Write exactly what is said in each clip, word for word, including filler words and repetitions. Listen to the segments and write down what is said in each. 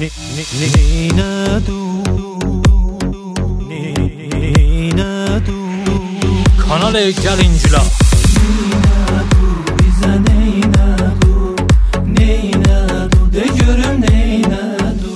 Neynadu Neynadu Kanal Gelincilər Neynadu bizə neynadu Neynadu de görüm neynadu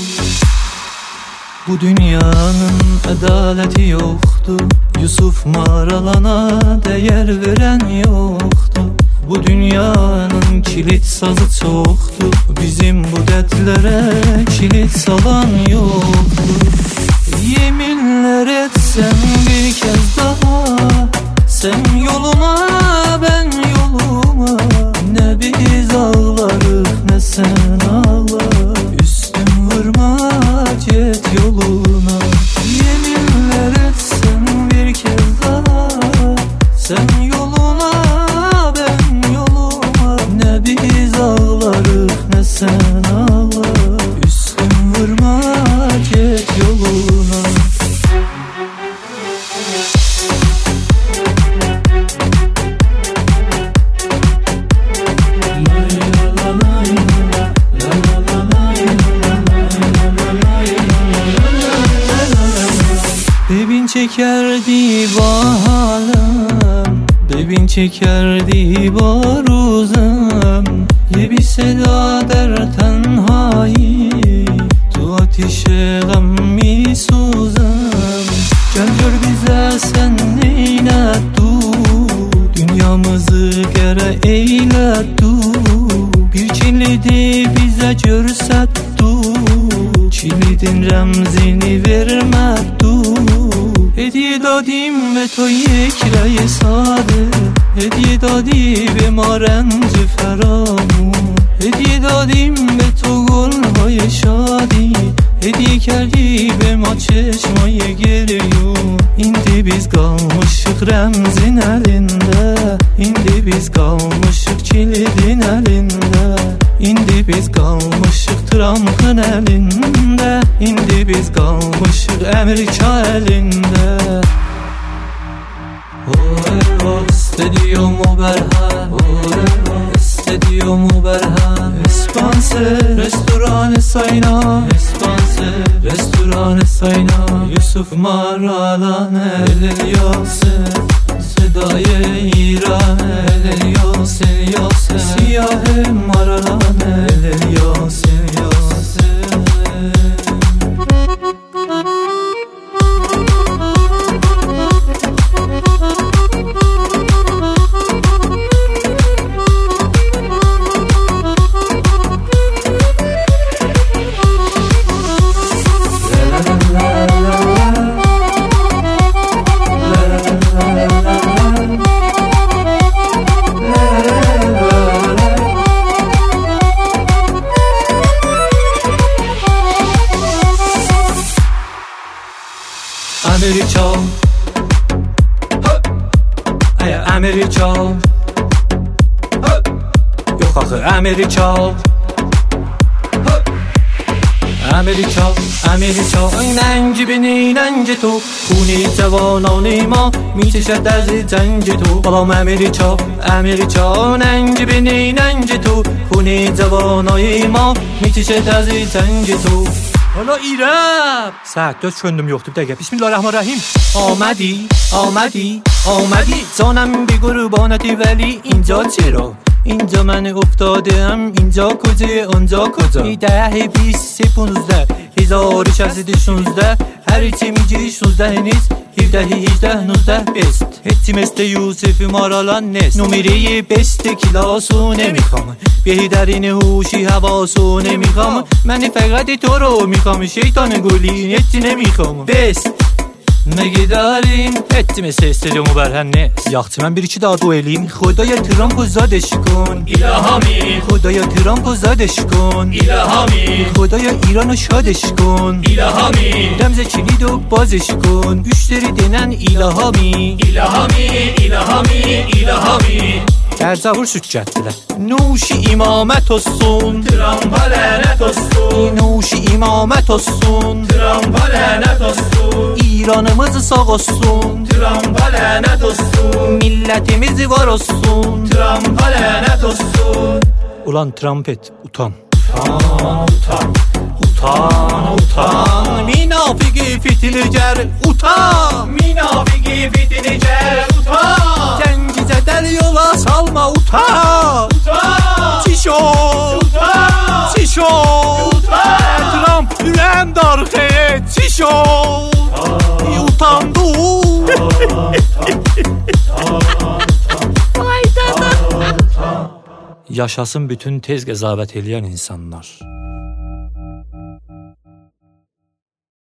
Bu dünyanın ədaləti yoxdur Yusuf Maralana dəyər verən yoxdur Bu dünyanın kilit sazı çoxdur Bizim bu dərdlərə kilit salan yoxdur Yeminlər etsəm bir kez daha Sən yoluma, ben yoluma Ne biz ağlarıq, ne sen ağlar Üstün vurma, get yoluna Yeminlər etsəm bir kez daha Sən yoluna, ben yoluma Ne biz ağlarıq, ne sen ağlar Üstün vurma, get yoluna Bebin çekerdi bahalım Bebin çekerdi baruzum Ye bir seda der tenhayi Tu ateşe gammi suzum Gel gör bize sen neyle du Dünyamızı gere eyle du Bir kilidi bize görset du Kilidin remzini verme du Hediye dadim ve to یک رأی ساده هدیه دادی به ما رنج فرامون هدیه دادیم به تو گلهای شادی هدیه کردی به ما چشمای گریون İndi biz qalmışıq rəmzin əlində İndi biz qalmışıq kilidin əlində İndi biz qalmışıq tramxın əlində İndi biz qalmışıq Əmrika əlində استدیوم و برهم استدیوم و برهم اسپانسر رستوران ساینا اسپانسر رستوران ساینا یوسف مارالانه الیاسن صدای ایران الیاسن یاسن سیاه مارالانه الیاسن یاسن Amerika Amerika Yox axı Amerika Amerika Amerika ننگ بینی ننگ تو خونی جوانان ما میچشد از جنگ تو بالام امریکا امریکا ننگ بینی ننگ تو خونی جوانای ما میچشد از جنگ تو حالا ایرب سعد داشت کندم یخته بده بسم الله الرحمن الرحیم آمدی آمدی آمدی جانم بی قربانتی ولی اینجا چرا اینجا من افتادم اینجا کجا اونجا کجا ده بیست پونزده هزار شصت شونزده هر چی میگی شونزده نیست هفده هجده نوزده بیست هیچی مثل یوسف مارالان نیست نمره بیست کلاسو نمیخوام بهترین هوشی حواسو نمیخوام من فقط تو رو میخوام شیطان گلی هیچی نمیخوام بیست مگه داریم هیچی مثل استدیوم و برهن نیست یاختی من bir iki daha duelیم خدای ترامپو زادش کن الهامی خدای ترامپو زادش کن الهامی خدای ایرانو شادش کن الهامی رمز کلیدو بازش کن müşteri denen ilhami ilhami ilhami ilhami Erzavur şükrettiler Nuşi imamet olsun Trampa lanet olsun Nuşi imamet olsun Trampa lanet olsun İranımız sağ olsun Trampa lanet olsun Milletimiz var olsun Trampa lanet olsun Ulan Trumpet utan Utan utan Utan, utan, minafiki fitilger, utan. Minafiki fitilicer utan. Gəncədə yola salma, utan. Utan. Çişo, Utan. çişo, Utan. Trump ürəm darıxı, çişo. Utandı. Yaşasın bütün tez qəzavət eləyən insanlar.